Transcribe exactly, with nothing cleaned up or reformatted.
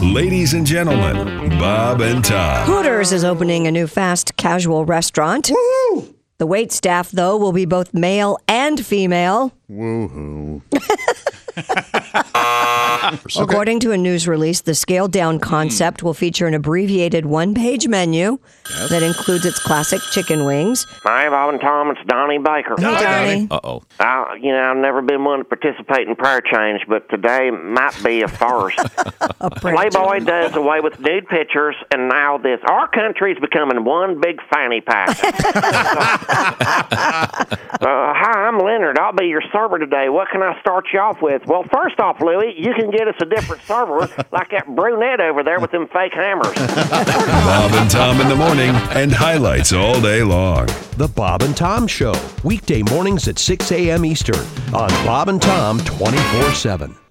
Ladies and gentlemen, Bob and Tom. Hooters is opening a new fast casual restaurant. Woo-hoo! The wait staff, though, will be both male and female. Woohoo. According to a news release, the scaled-down concept will feature an abbreviated one-page menu yes. that includes its classic chicken wings. Hi, Bob and Tom. It's Donnie Baker. Hey, Donnie. Uh-oh. I, you know, I've never been one to participate in prayer change, but today might be a first. a Playboy does away with nude pictures, and now this. Our country's becoming one big fanny pack. uh, hi, I'm Leonard. I'll be your server today. What can I start you off with? Well, first off, Louie, you can get us a different server like that brunette over there with them fake hammers. Bob and Tom in the morning and highlights all day long. The Bob and Tom Show, weekday mornings at six a.m. Eastern on Bob and Tom twenty-four seven.